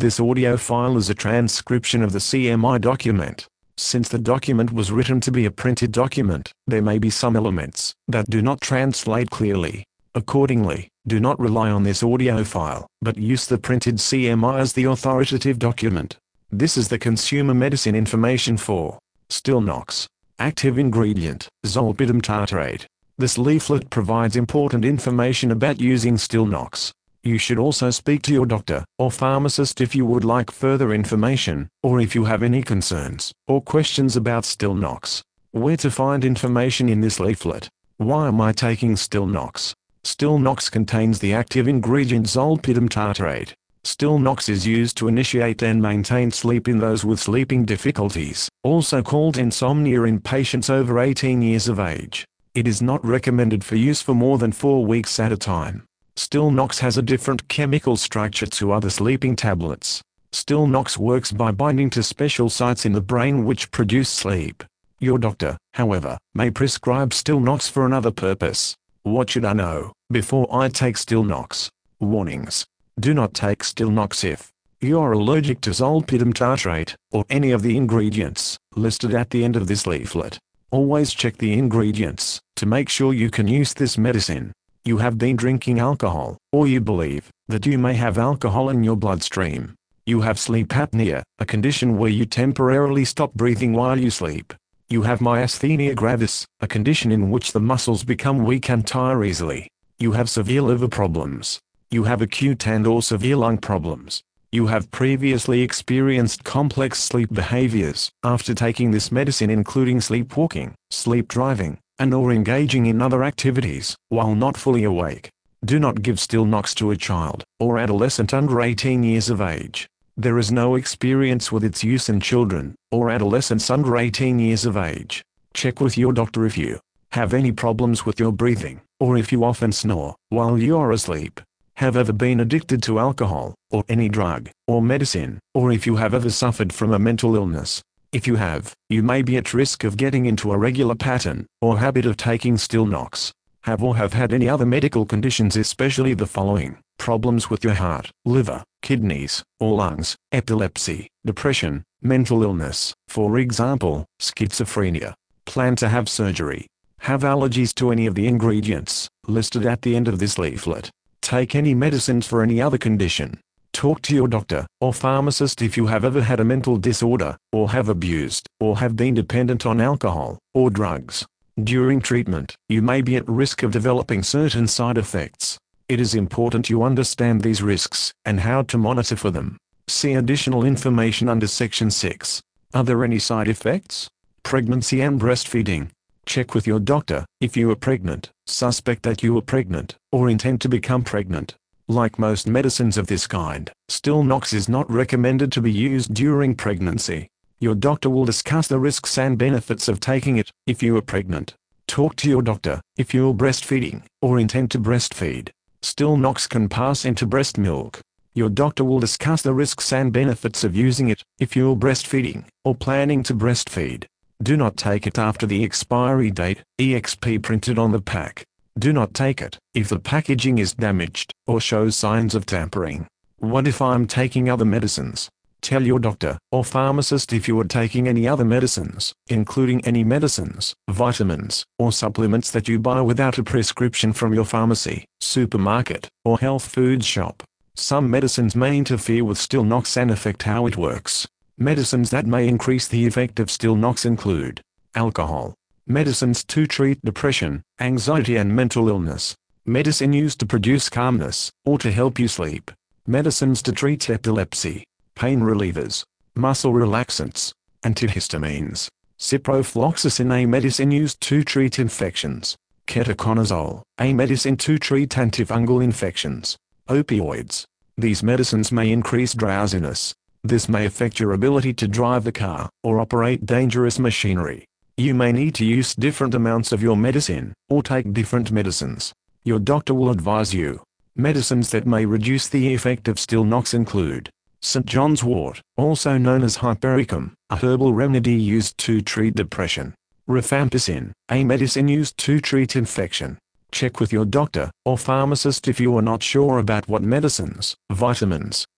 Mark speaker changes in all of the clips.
Speaker 1: This audio file is a transcription of the CMI document. Since the document was written to be a printed document, there may be some elements that do not translate clearly. Accordingly, do not rely on this audio file, but use the printed CMI as the authoritative document. This is the consumer medicine information for Stilnox. Active ingredient, zolpidem tartrate. This leaflet provides important information about using Stilnox. You should also speak to your doctor or pharmacist if you would like further information, or if you have any concerns or questions about Stilnox. Where to find information in this leaflet? Why am I taking Stilnox? Stilnox contains the active ingredient zolpidem tartrate. Stilnox is used to initiate and maintain sleep in those with sleeping difficulties, also called insomnia, in patients over 18 years of age. It is not recommended for use for more than 4 weeks at a time. Stilnox has a different chemical structure to other sleeping tablets. Stilnox works by binding to special sites in the brain which produce sleep. Your doctor, however, may prescribe Stilnox for another purpose. What should I know before I take Stilnox? Warnings. Do not take Stilnox if you are allergic to zolpidem tartrate or any of the ingredients listed at the end of this leaflet. Always check the ingredients to make sure you can use this medicine. You have been drinking alcohol, or you believe that you may have alcohol in your bloodstream. You have sleep apnea, a condition where you temporarily stop breathing while you sleep. You have myasthenia gravis, a condition in which the muscles become weak and tire easily. You have severe liver problems. You have acute and/or severe lung problems. You have previously experienced complex sleep behaviors after taking this medicine, including sleepwalking, sleep driving, and/or engaging in other activities while not fully awake. Do not give Stilnox to a child or adolescent under 18 years of age. There is no experience with its use in children or adolescents under 18 years of age. Check with your doctor if you have any problems with your breathing, or if you often snore while you are asleep. Have ever been addicted to alcohol or any drug or medicine, or if you have ever suffered from a mental illness. If you have, you may be at risk of getting into a regular pattern or habit of taking Stilnox. Have or have had any other medical conditions, especially the following: problems with your heart, liver, kidneys, or lungs, epilepsy, depression, mental illness, for example, schizophrenia. Plan to have surgery. Have allergies to any of the ingredients listed at the end of this leaflet. Take any medicines for any other condition. Talk to your doctor or pharmacist if you have ever had a mental disorder, or have abused, or have been dependent on alcohol or drugs. During treatment, you may be at risk of developing certain side effects. It is important you understand these risks and how to monitor for them. See additional information under Section 6. Are there any side effects? Pregnancy and breastfeeding. Check with your doctor if you are pregnant, suspect that you are pregnant, or intend to become pregnant. Like most medicines of this kind, Stilnox is not recommended to be used during pregnancy. Your doctor will discuss the risks and benefits of taking it if you are pregnant. Talk to your doctor if you are breastfeeding or intend to breastfeed. Stilnox can pass into breast milk. Your doctor will discuss the risks and benefits of using it if you are breastfeeding or planning to breastfeed. Do not take it after the expiry date, EXP, printed on the pack. Do not take it if the packaging is damaged or shows signs of tampering. What if I'm taking other medicines? Tell your doctor or pharmacist if you are taking any other medicines, including any medicines, vitamins, or supplements that you buy without a prescription from your pharmacy, supermarket, or health food shop. Some medicines may interfere with Stilnox and affect how it works. Medicines that may increase the effect of Stilnox include alcohol. Medicines to treat depression, anxiety and mental illness. Medicine used to produce calmness, or to help you sleep. Medicines to treat epilepsy. Pain relievers. Muscle relaxants. Antihistamines. Ciprofloxacin, a medicine used to treat infections. Ketoconazole, a medicine to treat antifungal infections. Opioids. These medicines may increase drowsiness. This may affect your ability to drive the car or operate dangerous machinery. You may need to use different amounts of your medicine, or take different medicines. Your doctor will advise you. Medicines that may reduce the effect of Stilnox include St. John's wort, also known as hypericum, a herbal remedy used to treat depression. Rifampicin, a medicine used to treat infection. Check with your doctor or pharmacist if you are not sure about what medicines, vitamins,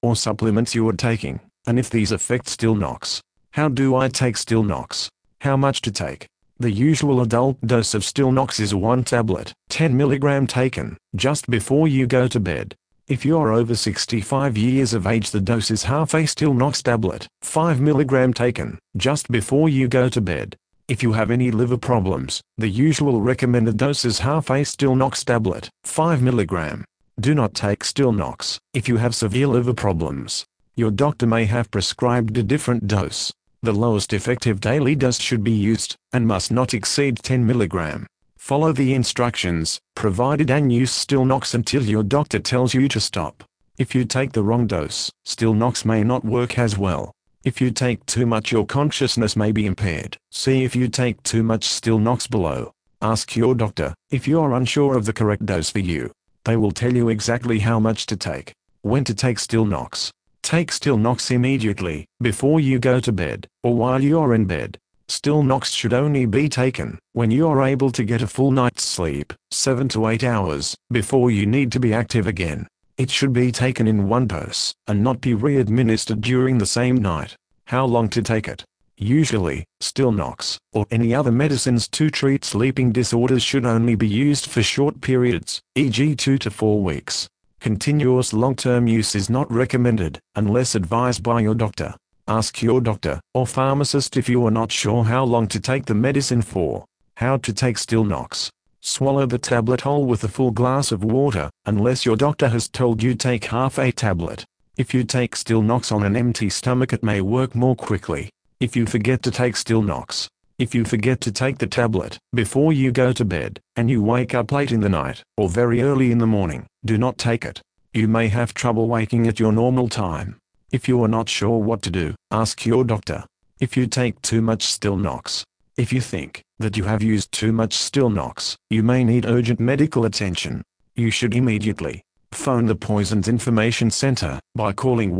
Speaker 1: or supplements you are taking, and if these affect Stilnox. How do I take Stilnox? How much to take? The usual adult dose of Stilnox is 1 tablet, 10 mg taken, just before you go to bed. If you're over 65 years of age, the dose is half a Stilnox tablet, 5 mg taken, just before you go to bed. If you have any liver problems, the usual recommended dose is half a Stilnox tablet, 5 mg. Do not take Stilnox if you have severe liver problems. Your doctor may have prescribed a different dose. The lowest effective daily dose should be used, and must not exceed 10 mg. Follow the instructions provided and use Stilnox until your doctor tells you to stop. If you take the wrong dose, Stilnox may not work as well. If you take too much, your consciousness may be impaired. See if you take too much Stilnox below. Ask your doctor if you are unsure of the correct dose for you. They will tell you exactly how much to take. When to take Stilnox. Take Stilnox immediately, before you go to bed, or while you're in bed. Stilnox should only be taken when you're able to get a full night's sleep, 7 to 8 hours, before you need to be active again. It should be taken in one dose, and not be re-administered during the same night. How long to take it? Usually, Stilnox, or any other medicines to treat sleeping disorders should only be used for short periods, e.g. 2 to 4 weeks. Continuous long-term use is not recommended, unless advised by your doctor. Ask your doctor or pharmacist if you are not sure how long to take the medicine for. How to take Stilnox. Swallow the tablet whole with a full glass of water, unless your doctor has told you take half a tablet. If you take Stilnox on an empty stomach, it may work more quickly. If you forget to take Stilnox. If you forget to take the tablet before you go to bed, and you wake up late in the night, or very early in the morning, do not take it. You may have trouble waking at your normal time. If you are not sure what to do, ask your doctor. If you take too much Stilnox. If you think that you have used too much Stilnox, you may need urgent medical attention. You should immediately phone the Poisons Information Center by calling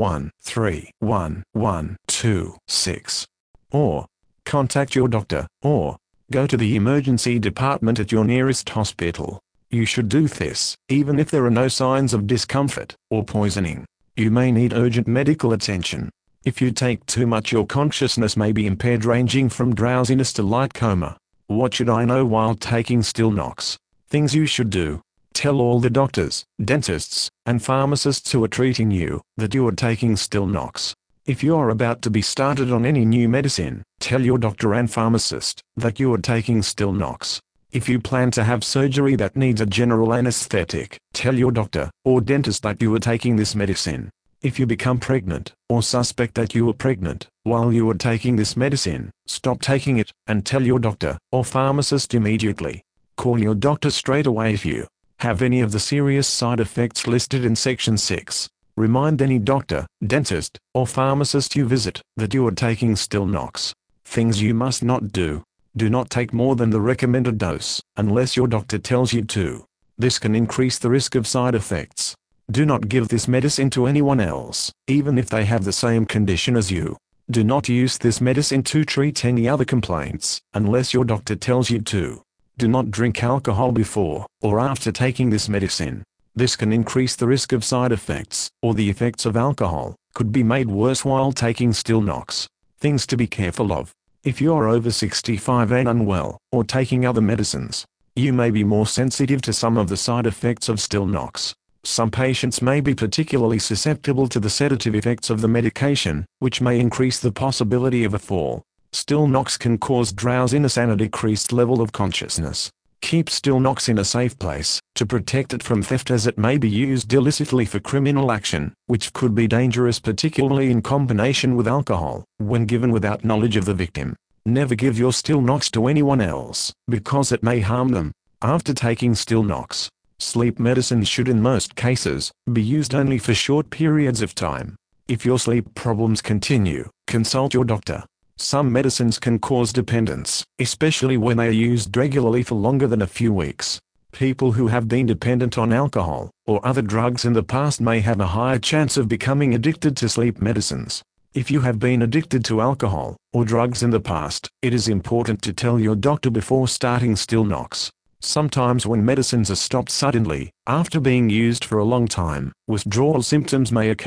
Speaker 1: 1-311-26, or contact your doctor, or go to the emergency department at your nearest hospital. You should do this, even if there are no signs of discomfort or poisoning. You may need urgent medical attention. If you take too much, your consciousness may be impaired, ranging from drowsiness to light coma. What should I know while taking Stilnox? Things you should do. Tell all the doctors, dentists, and pharmacists who are treating you that you are taking Stilnox. If you are about to be started on any new medicine, tell your doctor and pharmacist that you are taking Stilnox. If you plan to have surgery that needs a general anesthetic, tell your doctor or dentist that you are taking this medicine. If you become pregnant, or suspect that you are pregnant, while you are taking this medicine, stop taking it, and tell your doctor or pharmacist immediately. Call your doctor straight away if you have any of the serious side effects listed in Section 6. Remind any doctor, dentist, or pharmacist you visit that you are taking Stilnox. Things you must not do. Do not take more than the recommended dose, unless your doctor tells you to. This can increase the risk of side effects. Do not give this medicine to anyone else, even if they have the same condition as you. Do not use this medicine to treat any other complaints, unless your doctor tells you to. Do not drink alcohol before or after taking this medicine. This can increase the risk of side effects, or the effects of alcohol could be made worse while taking Stilnox. Things to be careful of. If you are over 65 and unwell, or taking other medicines, you may be more sensitive to some of the side effects of Stilnox. Some patients may be particularly susceptible to the sedative effects of the medication, which may increase the possibility of a fall. Stilnox can cause drowsiness and a decreased level of consciousness. Keep Stilnox in a safe place to protect it from theft, as it may be used illicitly for criminal action, which could be dangerous, particularly in combination with alcohol, when given without knowledge of the victim. Never give your Stilnox to anyone else, because it may harm them. After taking Stilnox, sleep medicine should in most cases be used only for short periods of time. If your sleep problems continue, consult your doctor. Some medicines can cause dependence, especially when they are used regularly for longer than a few weeks. People who have been dependent on alcohol or other drugs in the past may have a higher chance of becoming addicted to sleep medicines. If you have been addicted to alcohol or drugs in the past, it is important to tell your doctor before starting Stilnox. Sometimes when medicines are stopped suddenly, after being used for a long time, withdrawal symptoms may occur.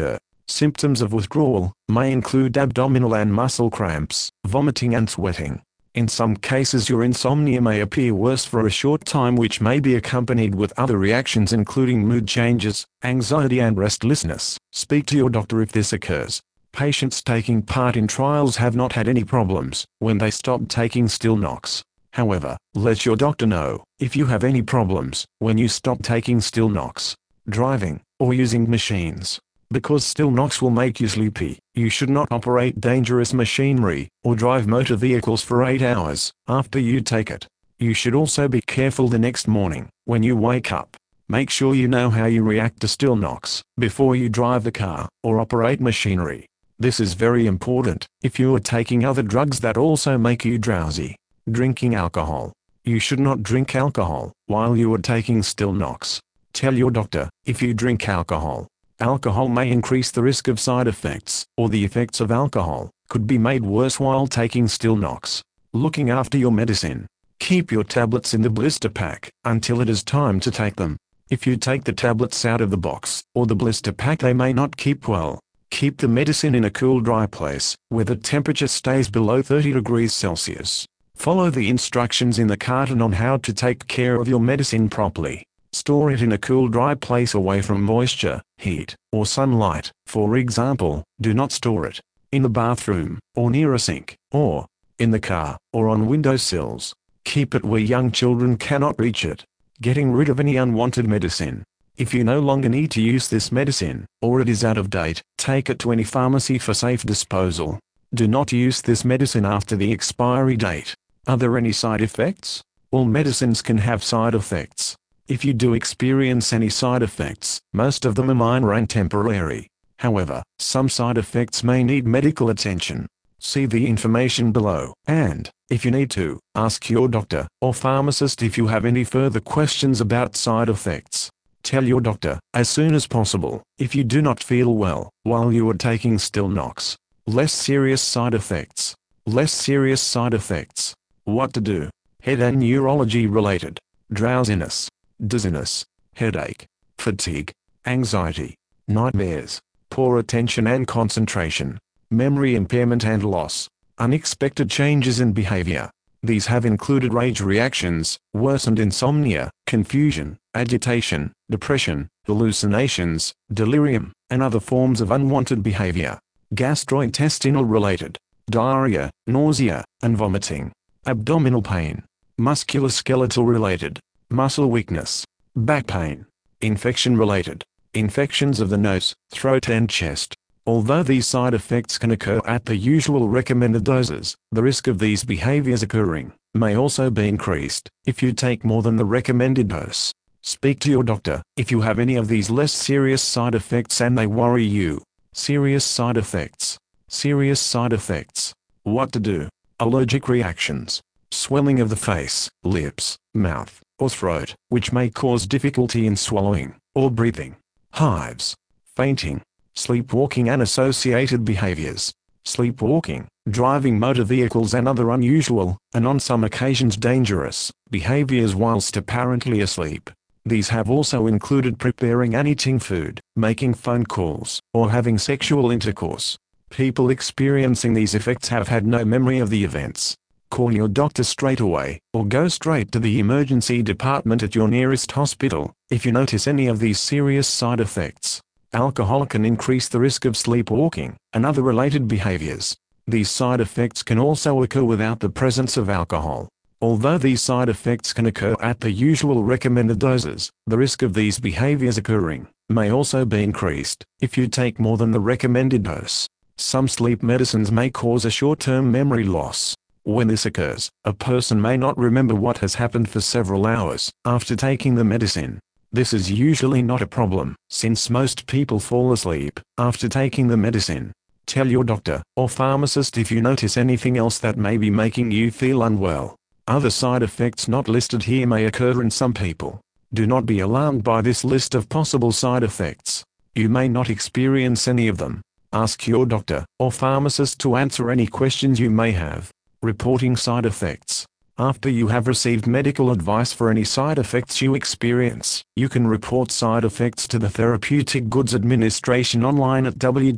Speaker 1: Symptoms of withdrawal may include abdominal and muscle cramps, vomiting and sweating. In some cases your insomnia may appear worse for a short time, which may be accompanied with other reactions including mood changes, anxiety and restlessness. Speak to your doctor if this occurs. Patients taking part in trials have not had any problems when they stop taking Stilnox. However, let your doctor know if you have any problems when you stop taking Stilnox, driving, or using machines. Because Stilnox will make you sleepy, you should not operate dangerous machinery or drive motor vehicles for 8 hours after you take it. You should also be careful the next morning when you wake up. Make sure you know how you react to Stilnox before you drive the car or operate machinery. This is very important if you are taking other drugs that also make you drowsy. Drinking alcohol. You should not drink alcohol while you are taking Stilnox. Tell your doctor if you drink alcohol. Alcohol may increase the risk of side effects, or the effects of alcohol could be made worse while taking Stilnox. Looking after your medicine. Keep your tablets in the blister pack until it is time to take them. If you take the tablets out of the box or the blister pack, they may not keep well. Keep the medicine in a cool, dry place where the temperature stays below 30 degrees Celsius. Follow the instructions in the carton on how to take care of your medicine properly. Store it in a cool, dry place away from moisture, heat, or sunlight. For example, do not store it in the bathroom, or near a sink, or in the car, or on windowsills. Keep it where young children cannot reach it. Getting rid of any unwanted medicine. If you no longer need to use this medicine, or it is out of date, take it to any pharmacy for safe disposal. Do not use this medicine after the expiry date. Are there any side effects? All medicines can have side effects. If you do experience any side effects, most of them are minor and temporary. However, some side effects may need medical attention. See the information below, and, if you need to, ask your doctor or pharmacist if you have any further questions about side effects. Tell your doctor as soon as possible if you do not feel well while you are taking Stilnox. Less serious side effects. Less serious side effects. What to do? Head and neurology related. Drowsiness, dizziness, headache, fatigue, anxiety, nightmares, poor attention and concentration, memory impairment and loss, unexpected changes in behavior. These have included rage reactions, worsened insomnia, confusion, agitation, depression, hallucinations, delirium, and other forms of unwanted behavior. Gastrointestinal related. Diarrhea, nausea, and vomiting. Abdominal pain. Musculoskeletal related. Muscle weakness. Back pain. Infection related. Infections of the nose, throat and chest. Although these side effects can occur at the usual recommended doses, the risk of these behaviors occurring may also be increased if you take more than the recommended dose. Speak to your doctor if you have any of these less serious side effects and they worry you. Serious side effects. Serious side effects. What to do? Allergic reactions. Swelling of the face, lips, mouth, or throat, which may cause difficulty in swallowing or breathing. Hives. Fainting. Sleepwalking and associated behaviors. Sleepwalking, driving motor vehicles and other unusual, and on some occasions dangerous, behaviors whilst apparently asleep. These have also included preparing and eating food, making phone calls, or having sexual intercourse. People experiencing these effects have had no memory of the events. Call your doctor straight away, or go straight to the emergency department at your nearest hospital, if you notice any of these serious side effects. Alcohol can increase the risk of sleepwalking and other related behaviors. These side effects can also occur without the presence of alcohol. Although these side effects can occur at the usual recommended doses, the risk of these behaviors occurring may also be increased if you take more than the recommended dose. Some sleep medicines may cause a short-term memory loss. When this occurs, a person may not remember what has happened for several hours after taking the medicine. This is usually not a problem, since most people fall asleep after taking the medicine. Tell your doctor or pharmacist if you notice anything else that may be making you feel unwell. Other side effects not listed here may occur in some people. Do not be alarmed by this list of possible side effects. You may not experience any of them. Ask your doctor or pharmacist to answer any questions you may have. Reporting side effects. After you have received medical advice for any side effects you experience, you can report side effects to the Therapeutic Goods Administration online at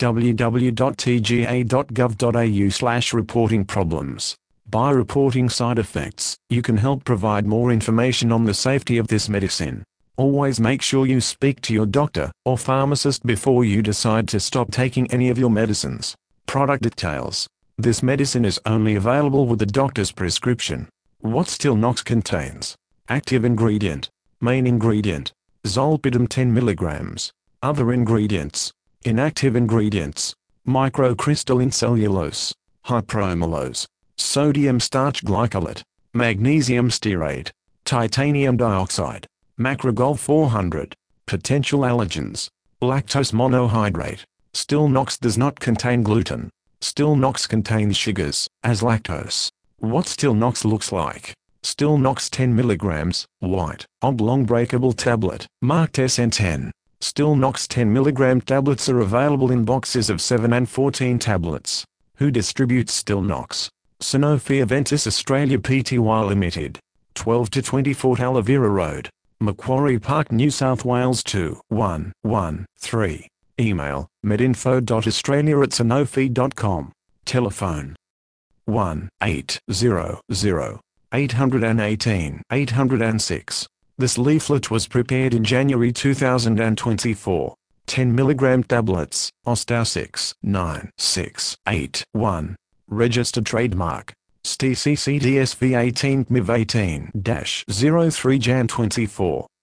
Speaker 1: www.tga.gov.au/reporting-problems. By reporting side effects, you can help provide more information on the safety of this medicine. Always make sure you speak to your doctor or pharmacist before you decide to stop taking any of your medicines. Product details. This medicine is only available with the doctor's prescription. What Stilnox contains. Active ingredient. Main ingredient. Zolpidem 10 mg. Other ingredients. Inactive ingredients. Microcrystalline cellulose. Hypromellose. Sodium starch glycolate. Magnesium stearate. Titanium dioxide. Macrogol 400. Potential allergens. Lactose monohydrate. Stilnox does not contain gluten. Stilnox contains sugars, as lactose. What Stilnox looks like. Stilnox 10 mg, white, oblong breakable tablet, marked SN10. Stilnox 10 mg tablets are available in boxes of 7 and 14 tablets. Who distributes Stilnox? Sanofi Aventis Australia Pty Limited. 12 to 24 Talavera Road, Macquarie Park, New South Wales 21113. Email, medinfo.australia@sanofi.com. Telephone 1-800-818-806. This leaflet was prepared in January 2024. 10 mg tablets, Ostar 69681. Registered trademark. STCCDSV 18 MIV 18-03 Jan 24.